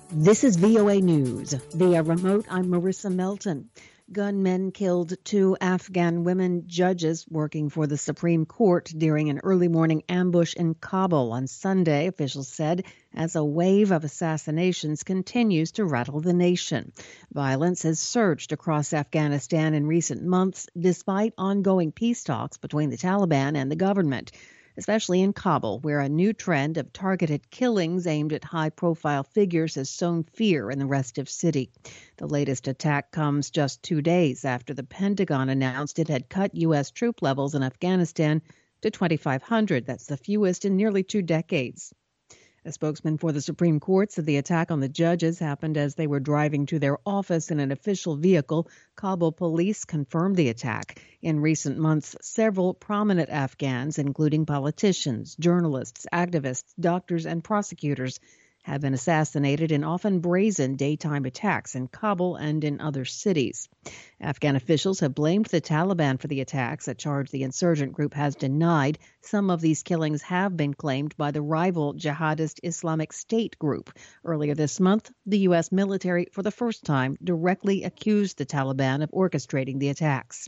This is VOA News. Via remote, I'm Marissa Melton. Gunmen killed two Afghan women judges working for the Supreme Court during an early morning ambush in Kabul on Sunday, officials said, as a wave of assassinations continues to rattle the nation. Violence has surged across Afghanistan in recent months, despite ongoing peace talks between the Taliban and the government, especially in Kabul, where a new trend of targeted killings aimed at high-profile figures has sown fear in the restive city. The latest attack comes just 2 days after the Pentagon announced it had cut U.S. troop levels in Afghanistan to 2,500. That's the fewest in nearly 2 decades. A spokesman for the Supreme Court said the attack on the judges happened as they were driving to their office in an official vehicle. Kabul police confirmed the attack. In recent months, several prominent Afghans, including politicians, journalists, activists, doctors, and prosecutors, have been assassinated in often brazen daytime attacks in Kabul and in other cities. Afghan officials have blamed the Taliban for the attacks, a charge the insurgent group has denied. Some of these killings have been claimed by the rival jihadist Islamic State group. Earlier this month, the U.S. military, for the first time, directly accused the Taliban of orchestrating the attacks.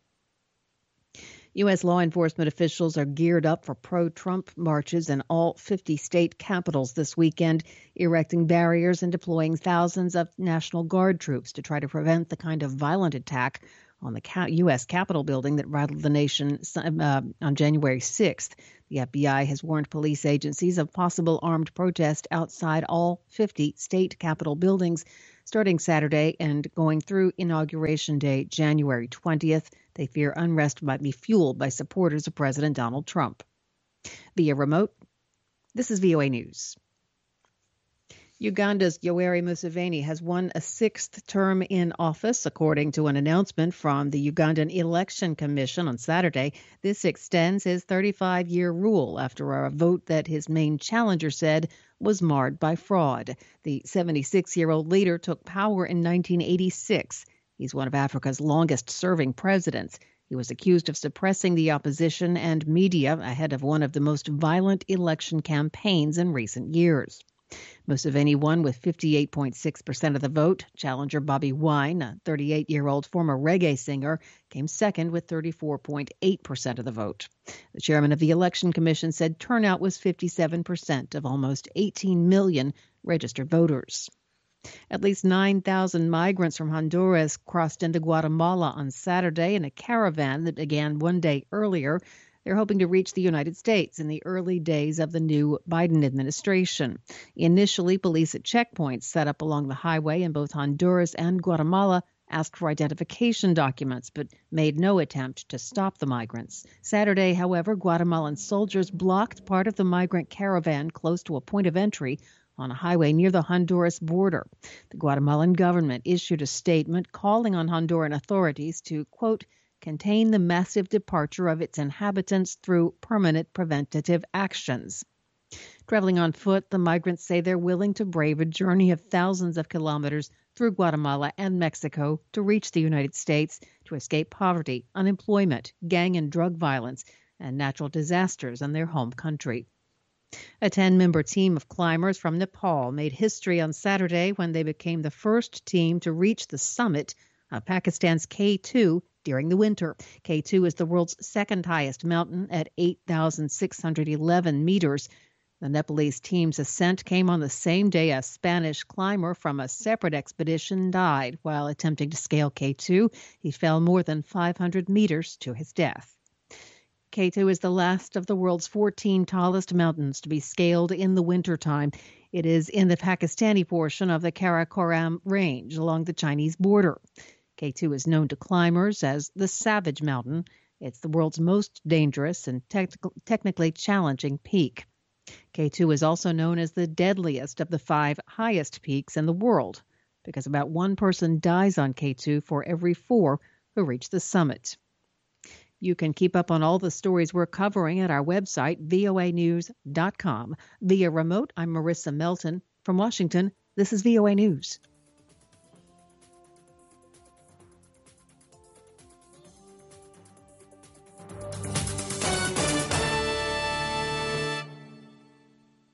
U.S. law enforcement officials are geared up for pro-Trump marches in all 50 state capitals this weekend, erecting barriers and deploying thousands of National Guard troops to try to prevent the kind of violent attack on the U.S. Capitol building that rattled the nation on January 6th. The FBI has warned police agencies of possible armed protest outside all 50 state capitol buildings starting Saturday and going through Inauguration Day, January 20th. They fear unrest might be fueled by supporters of President Donald Trump. Via remote, this is VOA News. Uganda's Yoweri Museveni has won a 6th term in office, according to an announcement from the Ugandan Election Commission on Saturday. This extends his 35-year rule after a vote that his main challenger said was marred by fraud. The 76-year-old leader took power in 1986. He's one of Africa's longest-serving presidents. He was accused of suppressing the opposition and media ahead of one of the most violent election campaigns in recent years. Museveni won with 58.6% of the vote. Challenger Bobi Wine, a 38-year-old former reggae singer, came second with 34.8% of the vote. The chairman of the Election Commission said turnout was 57% of almost 18 million registered voters. At least 9,000 migrants from Honduras crossed into Guatemala on Saturday in a caravan that began 1 day earlier. They're hoping to reach the United States in the early days of the new Biden administration. Initially, police at checkpoints set up along the highway in both Honduras and Guatemala asked for identification documents, but made no attempt to stop the migrants. Saturday, however, Guatemalan soldiers blocked part of the migrant caravan close to a point of entry on a highway near the Honduras border. The Guatemalan government issued a statement calling on Honduran authorities to, quote, contain the massive departure of its inhabitants through permanent preventative actions. Traveling on foot, the migrants say they're willing to brave a journey of thousands of kilometers through Guatemala and Mexico to reach the United States to escape poverty, unemployment, gang and drug violence, and natural disasters in their home country. A 10-member team of climbers from Nepal made history on Saturday when they became the first team to reach the summit of Pakistan's K2 during the winter. K2 is the world's second highest mountain at 8,611 meters. The Nepalese team's ascent came on the same day a Spanish climber from a separate expedition died while attempting to scale K2. He fell more than 500 meters to his death. K2 is the last of the world's 14 tallest mountains to be scaled in the wintertime. It is in the Pakistani portion of the Karakoram Range along the Chinese border. K2 is known to climbers as the Savage Mountain. It's the world's most dangerous and technically challenging peak. K2 is also known as the deadliest of the 5 highest peaks in the world because about 1 person dies on K2 for every 4 who reach the summit. You can keep up on all the stories we're covering at our website, voanews.com. Via remote, I'm Marissa Melton. From Washington, this is VOA News.